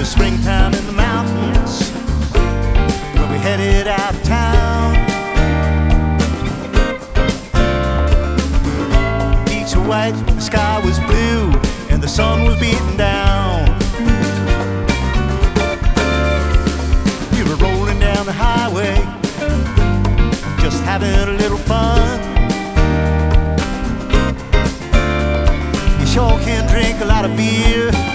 springtime in the mountains where we headed out of town. The beach was white, the sky was blue, and the sun was beating down. We were rolling down the highway, just having a little fun. You sure can drink a lot of beer